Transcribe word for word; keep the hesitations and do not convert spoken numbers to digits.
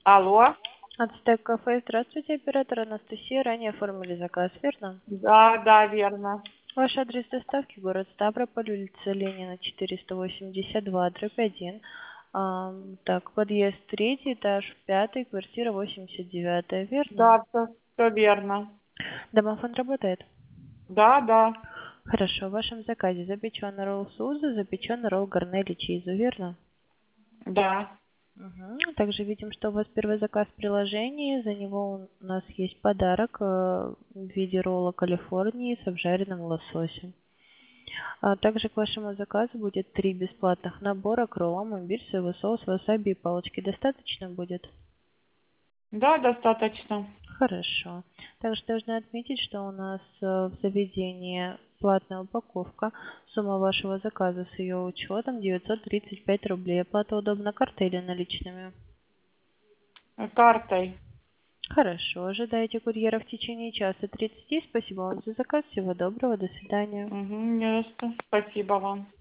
Алло. Ацтек кафе. Здравствуйте, оператор Анастасия. Ранее оформили заказ, верно? Да, да, верно. Ваш адрес доставки город Ставрополь, улица Ленина, четыреста восемьдесят два, дробь один. А, так, подъезд третий этаж, пятый, квартира восемьдесят девятая, верно? Да, все, все верно. Домофон работает? Да, да, Хорошо, в вашем заказе запеченный ролл Суза, запеченный ролл Гарнелли Чизу, верно? да. Мгм. Также видим, что у вас первый заказ в приложении. За него у нас есть подарок э, в виде ролла Калифорнии с обжаренным лососем. А также к вашему заказу будет три бесплатных набора к роллам, имбирь, соевый соус, васаби и палочки. Достаточно будет? Да, достаточно. Хорошо. Также должна отметить, что у нас э, в заведении платная упаковка. Сумма вашего заказа с ее учетом девятьсот тридцать пять рублей. Оплата удобна картой или наличными? Э, Картой. Хорошо. Ожидайте курьера в течение часа тридцати. Спасибо вам за заказ. Всего доброго. До свидания. Угу, не за что. Спасибо вам.